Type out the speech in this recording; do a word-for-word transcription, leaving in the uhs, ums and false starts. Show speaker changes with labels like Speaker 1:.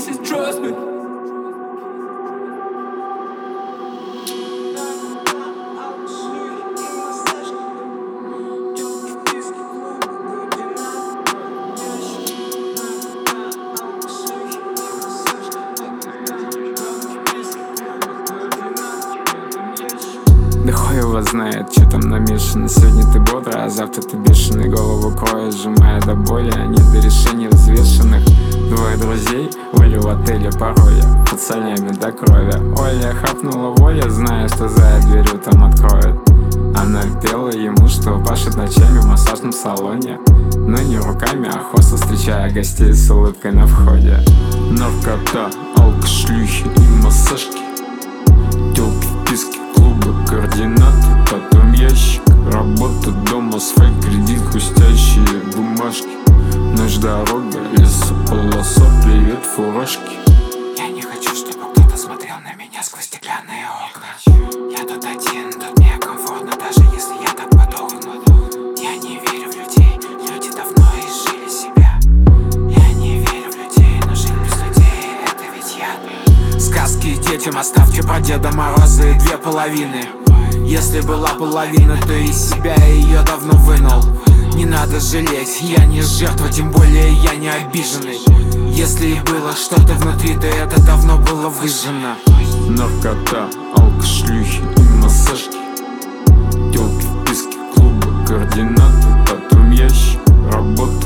Speaker 1: бесит, trust me.
Speaker 2: Да хуй его знает, что там намешано. Сегодня ты бодрая, а завтра ты бешеный. Голову кроешь, сжимая до боли, а не до решений взвешенных. Двое друзей были в отеле пароля, под солями до крови. Оля хапнула воля, зная, что за дверью там откроет. Она пела ему, что пашет ночами в массажном салоне, но не руками, а хостел, встречая гостей с улыбкой на входе. Наркота, алко, шлюхи и массажки, тёлки, вписки, клубы, координаты, потом ящик, работа, дом, асфальт, кредит, хрустящие бумажки. Ночь, дорога, лесополоса, привет, фуражки.
Speaker 3: Я не хочу, чтобы кто-то смотрел на меня сквозь стеклянные окна. Я тут один, тут мне комфортно, даже если я так подохну. Я не верю в людей, люди давно изжили себя. Я не верю в людей, но жить без людей — это ведь я. Сказки детям оставьте про Деда Мороза и две половины. Если была половина, то из себя ее давно вынул. Не надо жалеть, я не жертва, тем более я не обиженный. Если и было что-то внутри, то это давно было выжжено.
Speaker 2: Наркота, алко, шлюхи и массажки, тёлки, вписки, клубы, координаты, потом ящик, работа,